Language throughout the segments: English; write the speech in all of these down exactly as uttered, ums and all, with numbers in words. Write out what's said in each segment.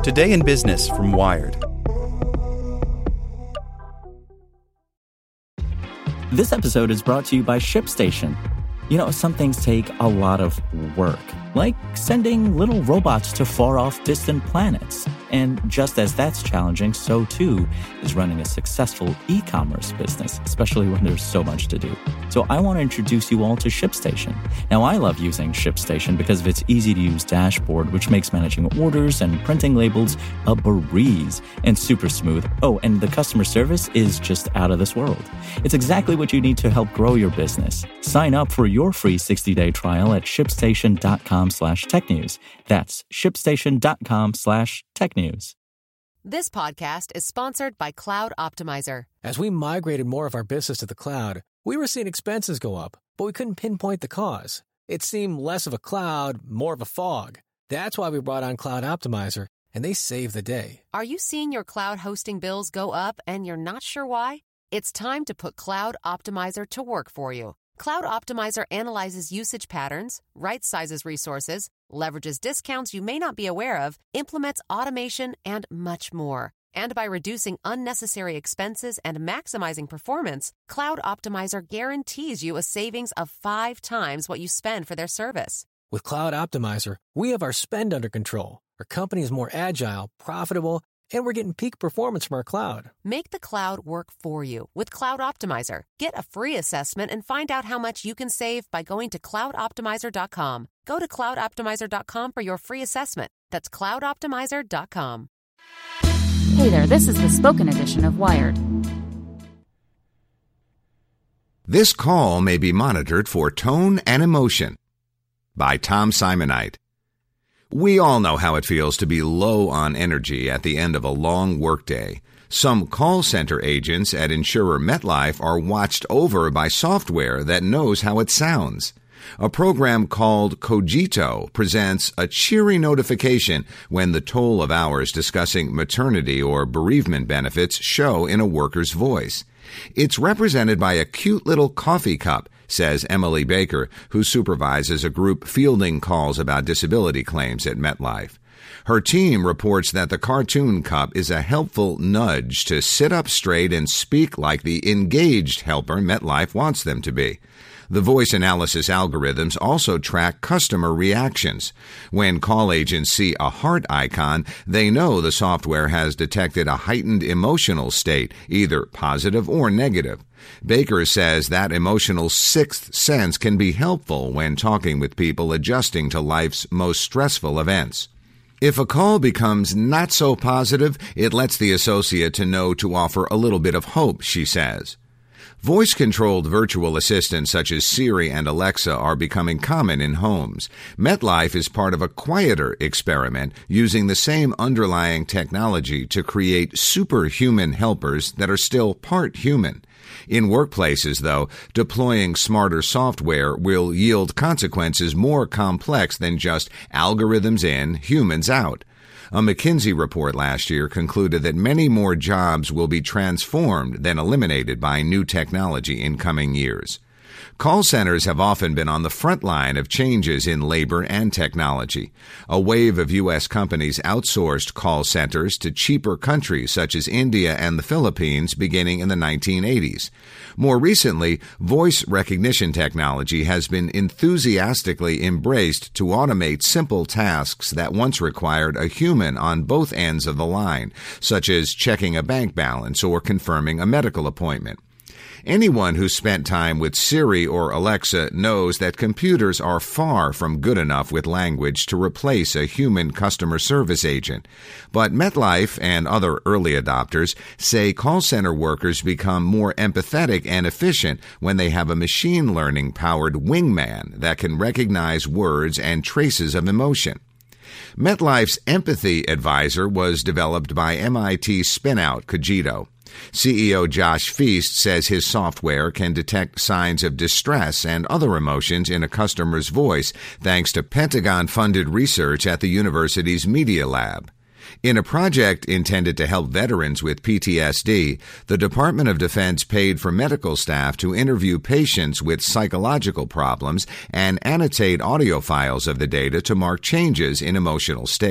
Today in Business from Wired. This episode is brought to you by ShipStation. You know, some things take a lot of work, like sending little robots to far-off distant planets. And just as that's challenging, so too is running a successful e-commerce business, especially when there's so much to do. So I want to introduce you all to ShipStation. Now, I love using ShipStation because of its easy-to-use dashboard, which makes managing orders and printing labels a breeze and super smooth. Oh, and the customer service is just out of this world. It's exactly what you need to help grow your business. Sign up for your free sixty-day trial at shipstation.com slash tech news. That's shipstation.com slash tech news. This podcast is sponsored by Cloud Optimizer. As we migrated more of our business to the cloud, we were seeing expenses go up, but we couldn't pinpoint the cause. It seemed less of a cloud, more of a fog. That's why we brought on Cloud Optimizer, and they saved the day. Are you seeing your cloud hosting bills go up and you're not sure why? It's time to put Cloud Optimizer to work for you. Cloud Optimizer analyzes usage patterns, right-sizes resources, leverages discounts you may not be aware of, implements automation, and much more. And by reducing unnecessary expenses and maximizing performance, Cloud Optimizer guarantees you a savings of five times what you spend for their service. With Cloud Optimizer, we have our spend under control. Our company is more agile, profitable, and we're getting peak performance from our cloud. Make the cloud work for you with Cloud Optimizer. Get a free assessment and find out how much you can save by going to cloud optimizer dot com. Go to cloud optimizer dot com for your free assessment. That's cloud optimizer dot com. Hey there, this is the spoken edition of Wired. This call may be monitored for tone and emotion. By Tom Simonite. We all know how it feels to be low on energy at the end of a long workday. Some call center agents at insurer MetLife are watched over by software that knows how it sounds. A program called Cogito presents a cheery notification when the toll of hours discussing maternity or bereavement benefits show in a worker's voice. It's represented by a cute little coffee cup, says Emily Baker, who supervises a group fielding calls about disability claims at MetLife. Her team reports that the cartoon cup is a helpful nudge to sit up straight and speak like the engaged helper MetLife wants them to be. The voice analysis algorithms also track customer reactions. When call agents see a heart icon, they know the software has detected a heightened emotional state, either positive or negative. Baker says that emotional sixth sense can be helpful when talking with people adjusting to life's most stressful events. If a call becomes not so positive, it lets the associate to know to offer a little bit of hope, she says. Voice-controlled virtual assistants such as Siri and Alexa are becoming common in homes. MetLife is part of a quieter experiment using the same underlying technology to create superhuman helpers that are still part human. In workplaces, though, deploying smarter software will yield consequences more complex than just algorithms in, humans out. A McKinsey report last year concluded that many more jobs will be transformed than eliminated by new technology in coming years. Call centers have often been on the front line of changes in labor and technology. A wave of U S companies outsourced call centers to cheaper countries such as India and the Philippines beginning in the nineteen eighties. More recently, voice recognition technology has been enthusiastically embraced to automate simple tasks that once required a human on both ends of the line, such as checking a bank balance or confirming a medical appointment. Anyone who spent time with Siri or Alexa knows that computers are far from good enough with language to replace a human customer service agent. But MetLife and other early adopters say call center workers become more empathetic and efficient when they have a machine learning-powered wingman that can recognize words and traces of emotion. MetLife's Empathy Advisor was developed by M I T spinout Cogito. C E O Josh Feast says his software can detect signs of distress and other emotions in a customer's voice thanks to Pentagon-funded research at the university's Media Lab. In a project intended to help veterans with P T S D, the Department of Defense paid for medical staff to interview patients with psychological problems and annotate audio files of the data to mark changes in emotional state.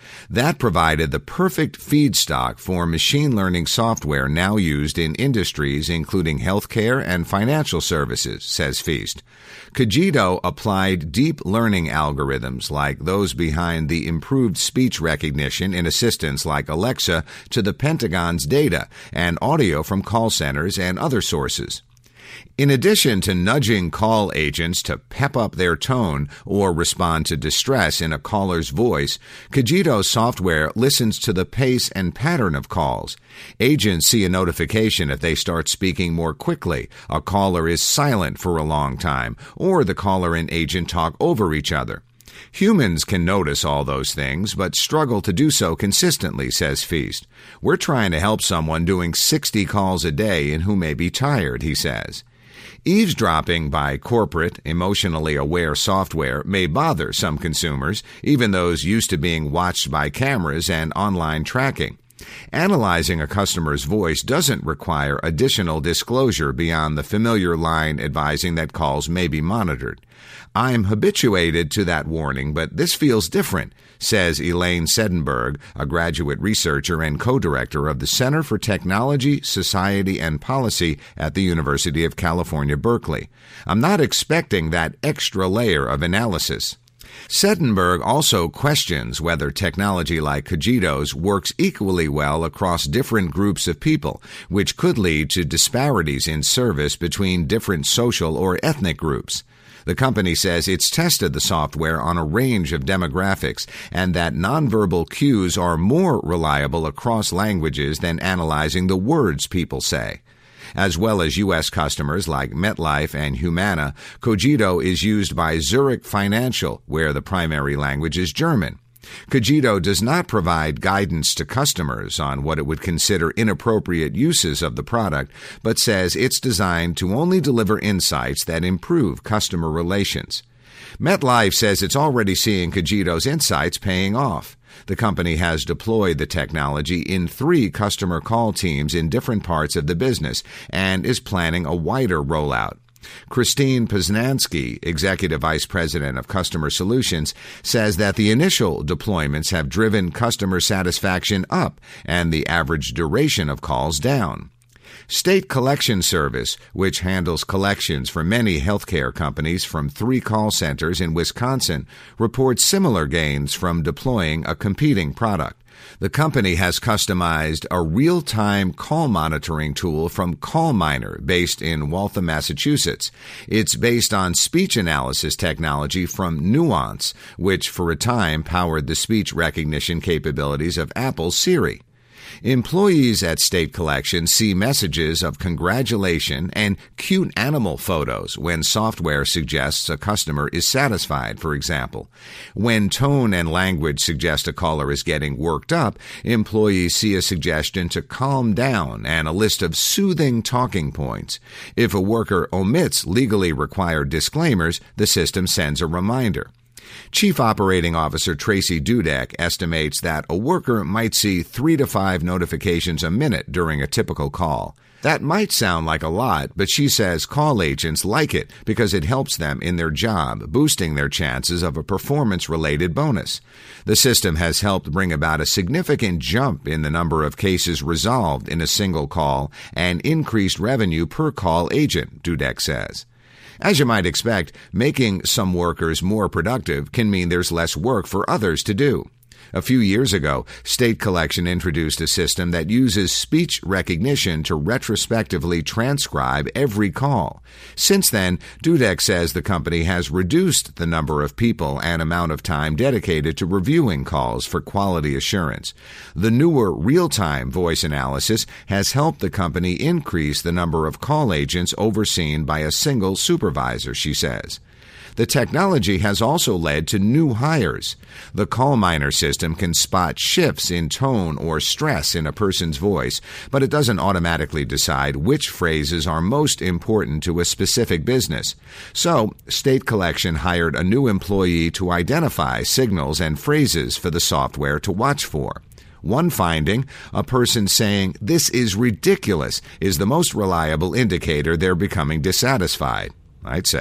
That provided the perfect feedstock for machine learning software now used in industries including healthcare and financial services, says Feast. Cogito applied deep learning algorithms like those behind the improved speech recognition in assistants like Alexa to the Pentagon's data and audio from call centers and other sources. In addition to nudging call agents to pep up their tone or respond to distress in a caller's voice, Cogito's software listens to the pace and pattern of calls. Agents see a notification if they start speaking more quickly, a caller is silent for a long time, or the caller and agent talk over each other. Humans can notice all those things, but struggle to do so consistently, says Feast. We're trying to help someone doing sixty calls a day and who may be tired, he says. Eavesdropping by corporate, emotionally aware software may bother some consumers, even those used to being watched by cameras and online tracking. Analyzing a customer's voice doesn't require additional disclosure beyond the familiar line advising that calls may be monitored. I'm habituated to that warning, but this feels different, says Elaine Sedenberg, a graduate researcher and co-director of the Center for Technology, Society, and Policy at the University of California, Berkeley. I'm not expecting that extra layer of analysis. Sedenberg also questions whether technology like Cogito's works equally well across different groups of people, which could lead to disparities in service between different social or ethnic groups. The company says it's tested the software on a range of demographics and that nonverbal cues are more reliable across languages than analyzing the words people say. As well as U S customers like MetLife and Humana, Cogito is used by Zurich Financial, where the primary language is German. Cogito does not provide guidance to customers on what it would consider inappropriate uses of the product, but says it's designed to only deliver insights that improve customer relations. MetLife says it's already seeing Cogito's insights paying off. The company has deployed the technology in three customer call teams in different parts of the business and is planning a wider rollout. Christine Poznansky, Executive Vice President of Customer Solutions, says that the initial deployments have driven customer satisfaction up and the average duration of calls down. State Collection Service, which handles collections for many healthcare companies from three call centers in Wisconsin, reports similar gains from deploying a competing product. The company has customized a real-time call monitoring tool from CallMiner based in Waltham, Massachusetts. It's based on speech analysis technology from Nuance, which for a time powered the speech recognition capabilities of Apple's Siri. Employees at State Collection see messages of congratulation and cute animal photos when software suggests a customer is satisfied, for example. When tone and language suggest a caller is getting worked up, employees see a suggestion to calm down and a list of soothing talking points. If a worker omits legally required disclaimers, the system sends a reminder. Chief Operating Officer Tracy Dudek estimates that a worker might see three to five notifications a minute during a typical call. That might sound like a lot, but she says call agents like it because it helps them in their job, boosting their chances of a performance-related bonus. The system has helped bring about a significant jump in the number of cases resolved in a single call and increased revenue per call agent, Dudek says. As you might expect, making some workers more productive can mean there's less work for others to do. A few years ago, State Collection introduced a system that uses speech recognition to retrospectively transcribe every call. Since then, Dudek says the company has reduced the number of people and amount of time dedicated to reviewing calls for quality assurance. The newer real-time voice analysis has helped the company increase the number of call agents overseen by a single supervisor, she says. The technology has also led to new hires. The CallMiner system can spot shifts in tone or stress in a person's voice, but it doesn't automatically decide which phrases are most important to a specific business. So, State Collection hired a new employee to identify signals and phrases for the software to watch for. One finding, a person saying, "This is ridiculous," is the most reliable indicator they're becoming dissatisfied, I'd say.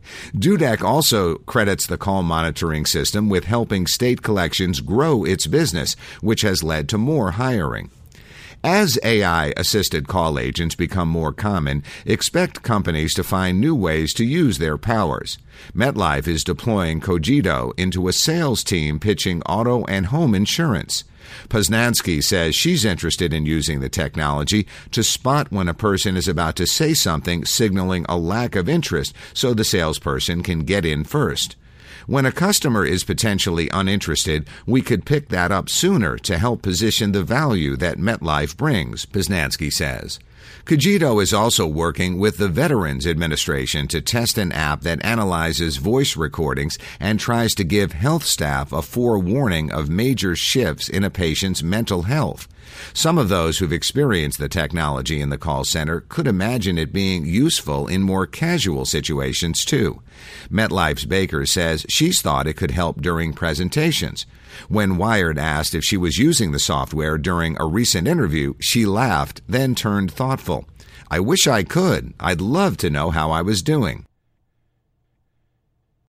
Dudek also credits the call monitoring system with helping state collections grow its business, which has led to more hiring. As A I-assisted call agents become more common, expect companies to find new ways to use their powers. MetLife is deploying Cogito into a sales team pitching auto and home insurance. Poznansky says she's interested in using the technology to spot when a person is about to say something signaling a lack of interest so the salesperson can get in first. When a customer is potentially uninterested, we could pick that up sooner to help position the value that MetLife brings, Poznansky says. Cogito is also working with the Veterans Administration to test an app that analyzes voice recordings and tries to give health staff a forewarning of major shifts in a patient's mental health. Some of those who've experienced the technology in the call center could imagine it being useful in more casual situations, too. MetLife's Baker says she's thought it could help during presentations. When Wired asked if she was using the software during a recent interview, she laughed, then turned thoughtful. "I wish I could. I'd love to know how I was doing."